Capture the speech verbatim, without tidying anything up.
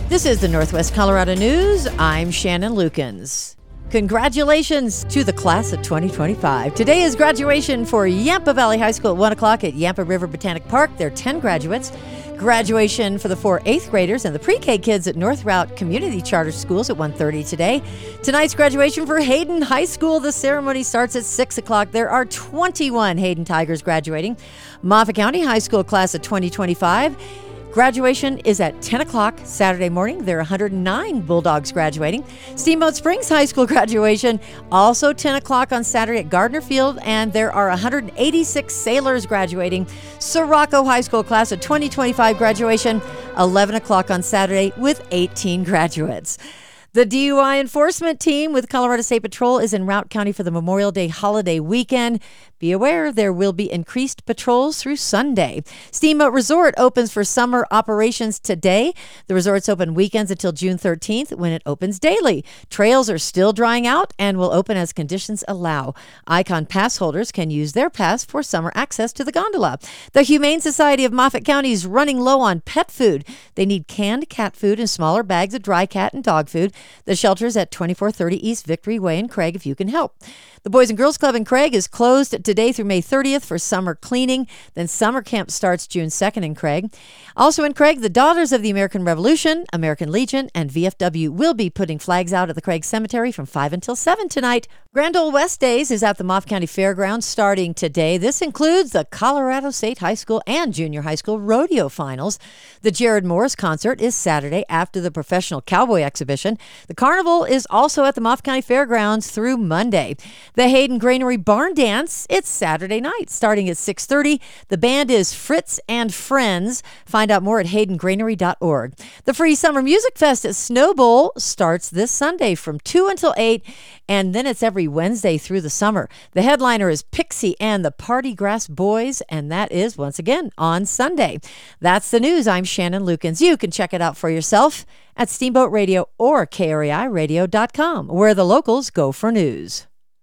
This is the Northwest Colorado News. I'm Shannon Lukens. Congratulations to the class of twenty twenty-five. Today is graduation for Yampa Valley High School at one o'clock at Yampa River Botanic Park. There are ten graduates. Graduation for the four eighth graders and the pre-K kids at North Route Community Charter Schools at one thirty today. Tonight's graduation for Hayden High School. The ceremony starts at six o'clock. There are twenty-one Hayden Tigers graduating. Moffat County High School class of twenty twenty-five. Graduation is at ten o'clock Saturday morning. There are one hundred nine Bulldogs graduating. Steamboat Springs High School graduation, also ten o'clock on Saturday at Gardner Field, and there are one hundred eighty-six Sailors graduating. Sirocco High School class of twenty twenty-five graduation, eleven o'clock on Saturday with eighteen graduates. The D U I enforcement team with Colorado State Patrol is in Routt County for the Memorial Day holiday weekend. Be aware there will be increased patrols through Sunday. Steamboat Resort opens for summer operations today. The resort's open weekends until June thirteenth when it opens daily. Trails are still drying out and will open as conditions allow. Icon pass holders can use their pass for summer access to the gondola. The Humane Society of Moffat County is running low on pet food. They need canned cat food and smaller bags of dry cat and dog food. The shelter's at twenty-four thirty East Victory Way in Craig if you can help. The Boys and Girls Club in Craig is closed today through May thirtieth for summer cleaning. Then summer camp starts June second in Craig. Also in Craig, the Daughters of the American Revolution, American Legion, and V F W will be putting flags out at the Craig Cemetery from five until seven tonight. Grand Ole West Days is at the Moffat County Fairgrounds starting today. This includes the Colorado State High School and Junior High School Rodeo Finals. The Jared Morris Concert is Saturday after the Professional Cowboy Exhibition. The Carnival is also at the Moffat County Fairgrounds through Monday. The Hayden Granary Barn Dance, it's Saturday night starting at six thirty. The band is Fritz and Friends. Find out more at hayden granary dot org. The Free Summer Music Fest at Snow Bowl starts this Sunday from two until eight, and then it's every Wednesday through the summer. The headliner is Pixie and the Party Grass Boys, and that is, once again, on Sunday. That's the news. I'm Shannon Lukens. You can check it out for yourself at Steamboat Radio or K R A I radio dot com, where the locals go for news.